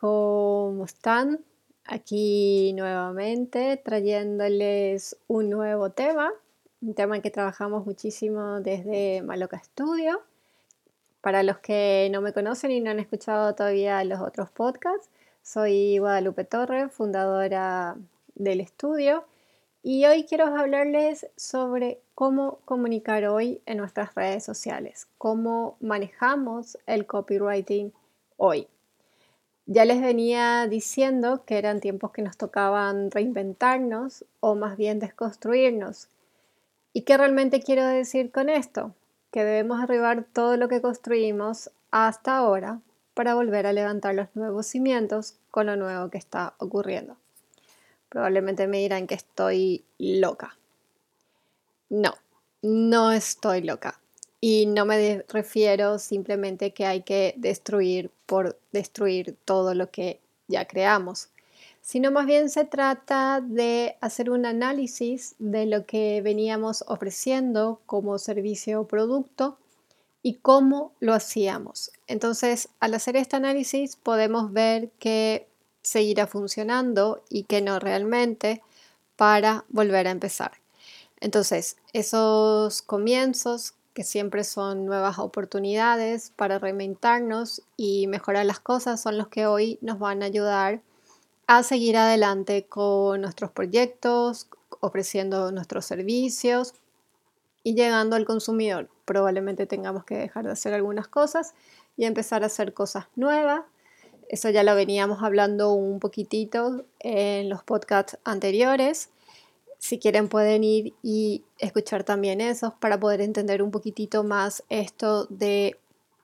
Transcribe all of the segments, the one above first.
¿cómo están? Aquí nuevamente trayéndoles un nuevo tema, un tema que trabajamos muchísimo desde Maloca Studio. Para los que no me conocen y no han escuchado todavía los otros podcasts, soy Guadalupe Torre, fundadora del estudio, y hoy quiero hablarles sobre cómo comunicar hoy en nuestras redes sociales, cómo manejamos el copywriting hoy. Ya les venía diciendo que eran tiempos que nos tocaban reinventarnos o más bien desconstruirnos. ¿Y qué realmente quiero decir con esto? Que debemos derribar todo lo que construimos hasta ahora para volver a levantar los nuevos cimientos con lo nuevo que está ocurriendo. Probablemente me dirán que estoy loca. No, no estoy loca. Y no me refiero simplemente que hay que destruir por destruir todo lo que ya creamos, sino más bien se trata de hacer un análisis de lo que veníamos ofreciendo como servicio o producto y cómo lo hacíamos. Entonces, al hacer este análisis podemos ver que seguirá funcionando y que no realmente para volver a empezar. Entonces, esos comienzos que siempre son nuevas oportunidades para reinventarnos y mejorar las cosas son los que hoy nos van a ayudar a seguir adelante con nuestros proyectos, ofreciendo nuestros servicios y llegando al consumidor. Probablemente tengamos que dejar de hacer algunas cosas y empezar a hacer cosas nuevas. Eso ya lo veníamos hablando un poquitito en los podcasts anteriores. Si quieren pueden ir y escuchar también esos para poder entender un poquitito más esto de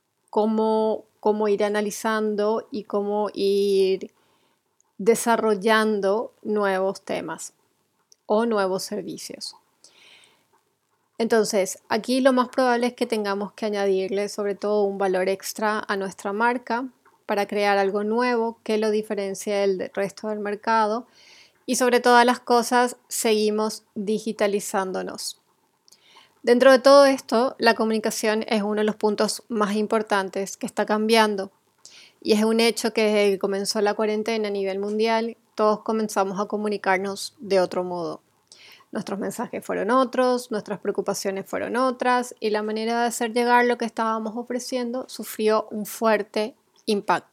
cómo ir analizando y cómo ir desarrollando nuevos temas o nuevos servicios. Entonces, aquí lo más probable es que tengamos que añadirle sobre todo un valor extra a nuestra marca para crear algo nuevo que lo diferencie del resto del mercado. Y sobre todas las cosas, seguimos digitalizándonos. Dentro de todo esto, la comunicación es uno de los puntos más importantes que está cambiando. Y es un hecho que desde que comenzó la cuarentena a nivel mundial, todos comenzamos a comunicarnos de otro modo. Nuestros mensajes fueron otros, nuestras preocupaciones fueron otras y la manera de hacer llegar lo que estábamos ofreciendo sufrió un fuerte impacto.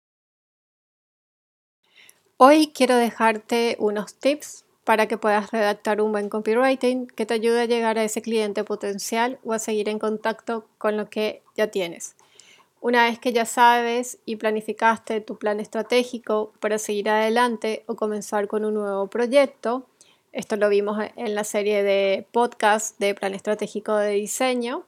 Hoy quiero dejarte unos tips para que puedas redactar un buen copywriting que te ayude a llegar a ese cliente potencial o a seguir en contacto con lo que ya tienes. Una vez que ya sabes y planificaste tu plan estratégico para seguir adelante o comenzar con un nuevo proyecto, esto lo vimos en la serie de podcast de plan estratégico de diseño,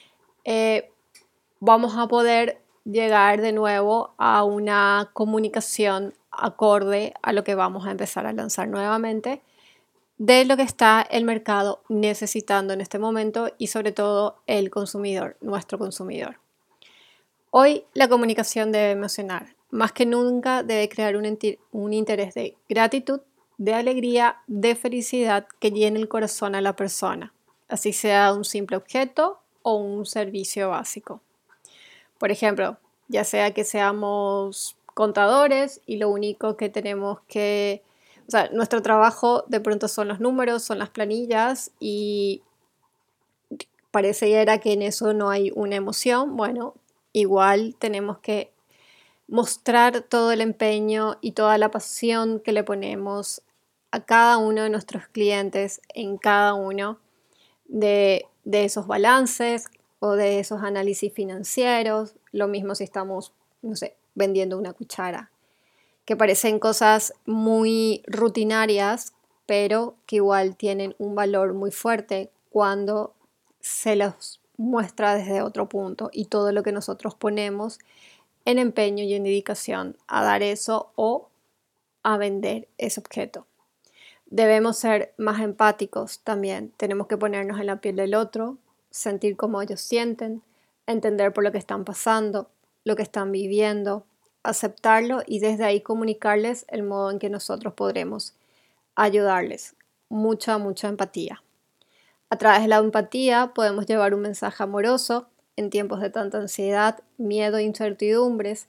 vamos a poder llegar de nuevo a una comunicación acorde a lo que vamos a empezar a lanzar nuevamente, de lo que está el mercado necesitando en este momento y sobre todo el consumidor, nuestro consumidor. Hoy la comunicación debe emocionar, más que nunca debe crear un interés de gratitud, de alegría, de felicidad que llene el corazón a la persona, así sea un simple objeto o un servicio básico. Por ejemplo, ya sea que seamos contadores y lo único que tenemos que, o sea, nuestro trabajo de pronto son los números, son las planillas y pareciera que en eso no hay una emoción. Bueno, igual tenemos que mostrar todo el empeño y toda la pasión que le ponemos a cada uno de nuestros clientes en cada uno de esos balances o de esos análisis financieros. Lo mismo si estamos, no sé, vendiendo una cuchara, que parecen cosas muy rutinarias, pero que igual tienen un valor muy fuerte cuando se los muestra desde otro punto y todo lo que nosotros ponemos en empeño y en dedicación a dar eso o a vender ese objeto. Debemos ser más empáticos también. Tenemos que ponernos en la piel del otro, sentir cómo ellos sienten, entender por lo que están pasando, lo que están viviendo, aceptarlo y desde ahí comunicarles el modo en que nosotros podremos ayudarles. Mucha, mucha empatía. A través de la empatía podemos llevar un mensaje amoroso en tiempos de tanta ansiedad, miedo e incertidumbres,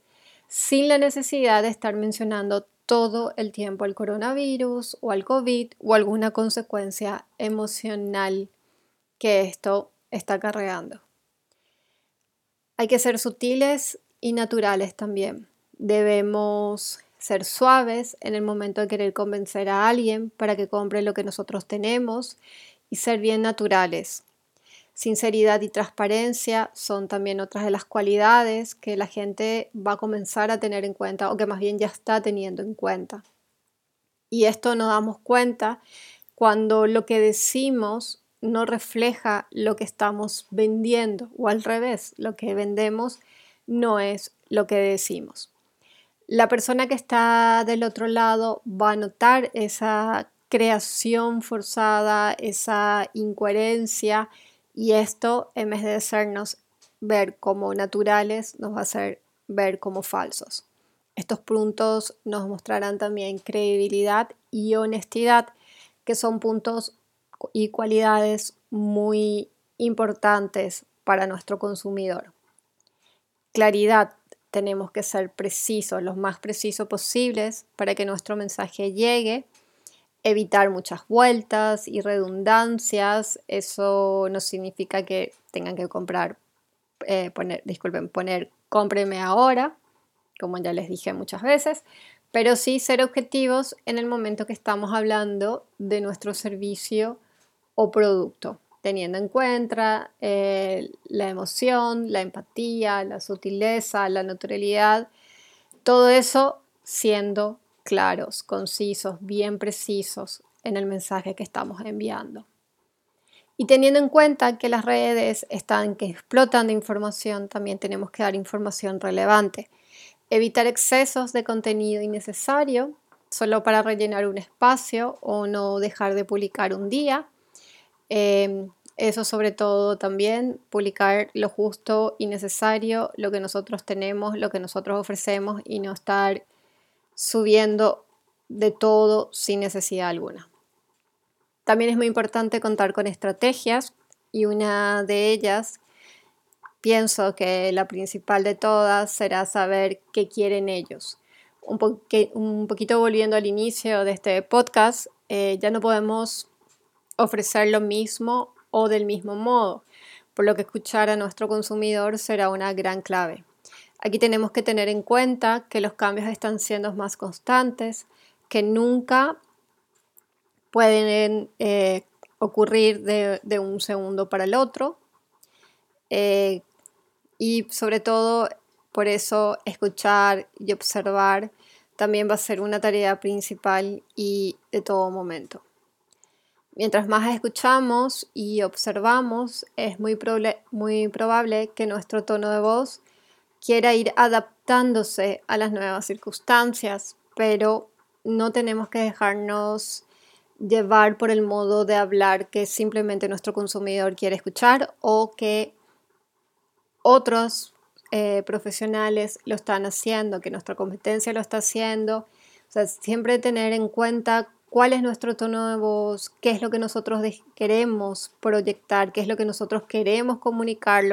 sin la necesidad de estar mencionando todo el tiempo al coronavirus o al COVID o alguna consecuencia emocional que esto está cargando. Hay que ser sutiles y naturales también. Debemos ser suaves en el momento de querer convencer a alguien para que compre lo que nosotros tenemos y ser bien naturales. Sinceridad y transparencia son también otras de las cualidades que la gente va a comenzar a tener en cuenta o que más bien ya está teniendo en cuenta. Y esto nos damos cuenta cuando lo que decimos no refleja lo que estamos vendiendo o al revés, lo que vendemos no es lo que decimos. La persona que está del otro lado va a notar esa creación forzada, esa incoherencia y esto en vez de hacernos ver como naturales nos va a hacer ver como falsos. Estos puntos nos mostrarán también credibilidad y honestidad, que son puntos y cualidades muy importantes para nuestro consumidor. Claridad, tenemos que ser precisos, lo más preciso posibles para que nuestro mensaje llegue. Evitar muchas vueltas y redundancias, eso no significa que tengan que poner cómpreme ahora, como ya les dije muchas veces, pero sí ser objetivos en el momento que estamos hablando de nuestro servicio o producto, teniendo en cuenta la emoción, la empatía, la sutileza, la naturalidad, todo eso siendo claros, concisos, bien precisos en el mensaje que estamos enviando. Y teniendo en cuenta que las redes están que explotan de información, también tenemos que dar información relevante. Evitar excesos de contenido innecesario solo para rellenar un espacio o no dejar de publicar un día. Eso sobre todo también, publicar lo justo y necesario, lo que nosotros tenemos, lo que nosotros ofrecemos y no estar subiendo de todo sin necesidad alguna. También es muy importante contar con estrategias y una de ellas, pienso que la principal de todas será saber qué quieren ellos. Un poquito volviendo al inicio de este podcast, ya no podemos ofrecer lo mismo o del mismo modo, por lo que escuchar a nuestro consumidor será una gran clave. Aquí tenemos que tener en cuenta que los cambios están siendo más constantes, que nunca pueden ocurrir de un segundo para el otro eh, y sobre todo por eso escuchar y observar también va a ser una tarea principal y de todo momento. Mientras más escuchamos y observamos, es muy probable que nuestro tono de voz quiera ir adaptándose a las nuevas circunstancias, pero no tenemos que dejarnos llevar por el modo de hablar que simplemente nuestro consumidor quiere escuchar o que otros profesionales lo están haciendo, que nuestra competencia lo está haciendo. O sea, siempre tener en cuenta cuál es nuestro tono de voz, qué es lo que nosotros queremos proyectar, qué es lo que nosotros queremos comunicar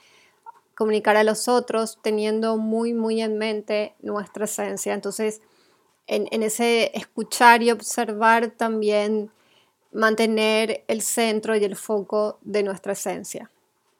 a los otros, teniendo muy en mente nuestra esencia. Entonces, en ese escuchar y observar también mantener el centro y el foco de nuestra esencia.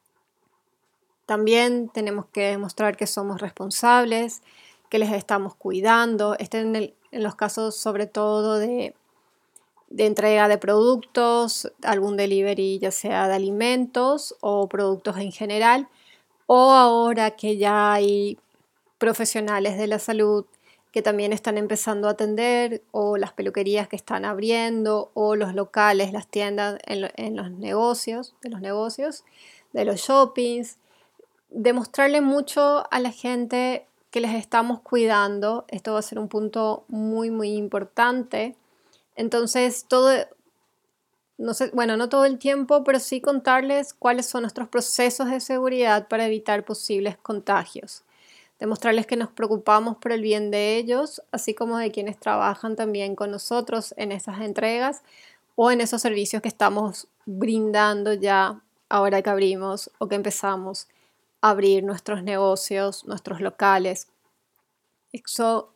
También tenemos que demostrar que somos responsables, que les estamos cuidando. En los casos sobre todo de entrega de productos, algún delivery ya sea de alimentos o productos en general, o ahora que ya hay profesionales de la salud que también están empezando a atender, o las peluquerías que están abriendo, o los locales, las tiendas en los negocios, de los shoppings. Demostrarle mucho a la gente que les estamos cuidando, esto va a ser un punto muy importante. Entonces, no sé, bueno, no todo el tiempo, pero sí contarles cuáles son nuestros procesos de seguridad para evitar posibles contagios. Demostrarles que nos preocupamos por el bien de ellos, así como de quienes trabajan también con nosotros en esas entregas o en esos servicios que estamos brindando ya ahora que abrimos o que empezamos a abrir nuestros negocios, nuestros locales. Eso,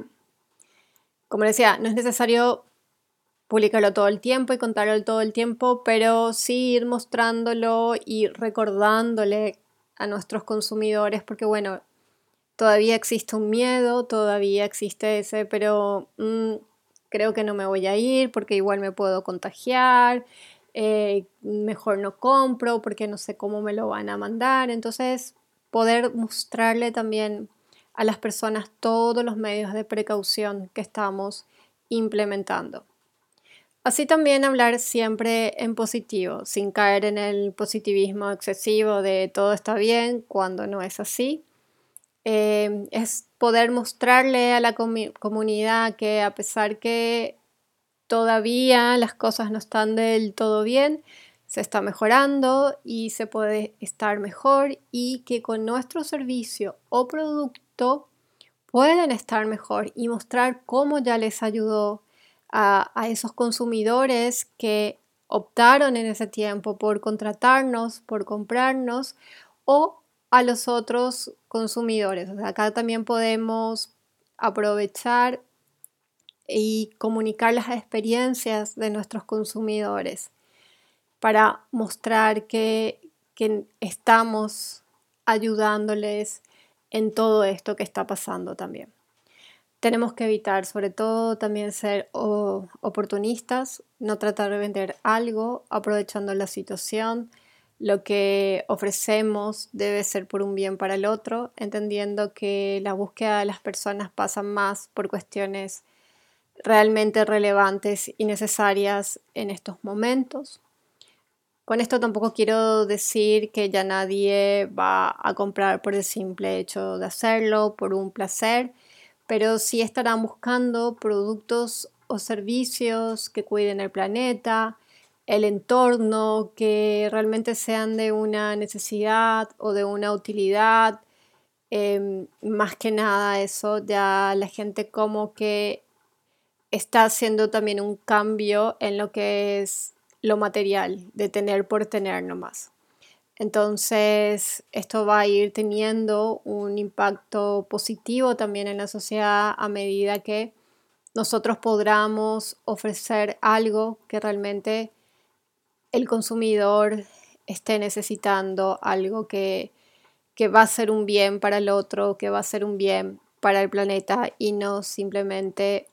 como decía, no es necesario publicarlo todo el tiempo y contarlo todo el tiempo, pero sí ir mostrándolo y recordándole a nuestros consumidores, porque bueno, todavía existe un miedo, todavía existe ese, pero creo que no me voy a ir porque igual me puedo contagiar, mejor no compro porque no sé cómo me lo van a mandar. Entonces, poder mostrarle también a las personas todos los medios de precaución que estamos implementando. Así también hablar siempre en positivo, sin caer en el positivismo excesivo de todo está bien cuando no es así. Es poder mostrarle a la comunidad que a pesar que todavía las cosas no están del todo bien, se está mejorando y se puede estar mejor y que con nuestro servicio o producto pueden estar mejor y mostrar cómo ya les ayudó a esos consumidores que optaron en ese tiempo por contratarnos, por comprarnos o a los otros consumidores. O sea, acá también podemos aprovechar y comunicar las experiencias de nuestros consumidores para mostrar que estamos ayudándoles en todo esto que está pasando también. Tenemos que evitar, sobre todo, también ser oportunistas, no tratar de vender algo aprovechando la situación. Lo que ofrecemos debe ser por un bien para el otro, entendiendo que la búsqueda de las personas pasa más por cuestiones realmente relevantes y necesarias en estos momentos. Con esto tampoco quiero decir que ya nadie va a comprar por el simple hecho de hacerlo, por un placer, pero sí estarán buscando productos o servicios que cuiden el planeta, el entorno, que realmente sean de una necesidad o de una utilidad. Más que nada eso, ya la gente como que está haciendo también un cambio en lo que es lo material, de tener por tener nomás. Entonces, esto va a ir teniendo un impacto positivo también en la sociedad a medida que nosotros podamos ofrecer algo que realmente el consumidor esté necesitando, algo que va a ser un bien para el otro, que va a ser un bien para el planeta y no simplemente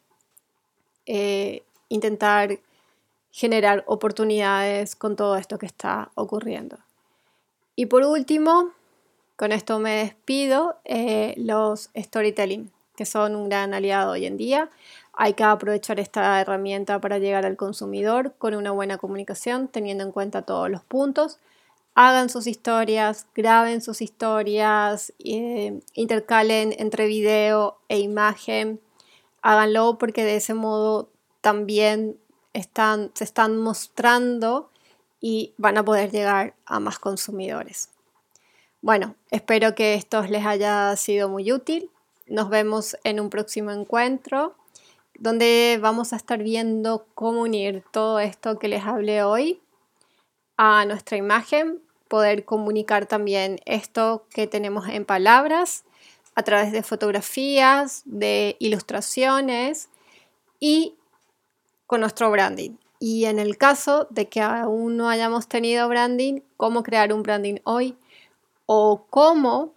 intentar generar oportunidades con todo esto que está ocurriendo. Y por último, con esto me despido, los storytelling, que son un gran aliado hoy en día. Hay que aprovechar esta herramienta para llegar al consumidor con una buena comunicación, teniendo en cuenta todos los puntos. Hagan sus historias, graben sus historias, intercalen entre video e imagen. Háganlo porque de ese modo también se están mostrando y van a poder llegar a más consumidores. Bueno, espero que esto les haya sido muy útil. Nos vemos en un próximo encuentro donde vamos a estar viendo cómo unir todo esto que les hablé hoy a nuestra imagen, poder comunicar también esto que tenemos en palabras a través de fotografías, de ilustraciones y con nuestro branding. Y en el caso de que aún no hayamos tenido branding, cómo crear un branding hoy o cómo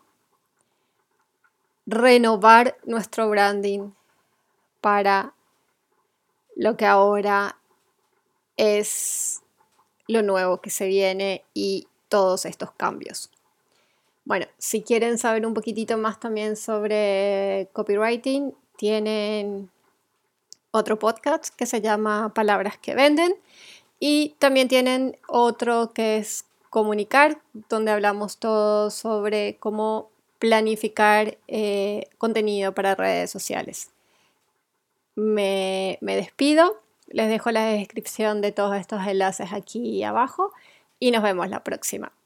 renovar nuestro branding para lo que ahora es lo nuevo que se viene y todos estos cambios. Bueno, si quieren saber un poquitito más también sobre copywriting, tienen otro podcast que se llama Palabras que Venden y también tienen otro que es Comunicar, donde hablamos todo sobre cómo planificar contenido para redes sociales. Me despido, les dejo la descripción de todos estos enlaces aquí abajo y nos vemos la próxima.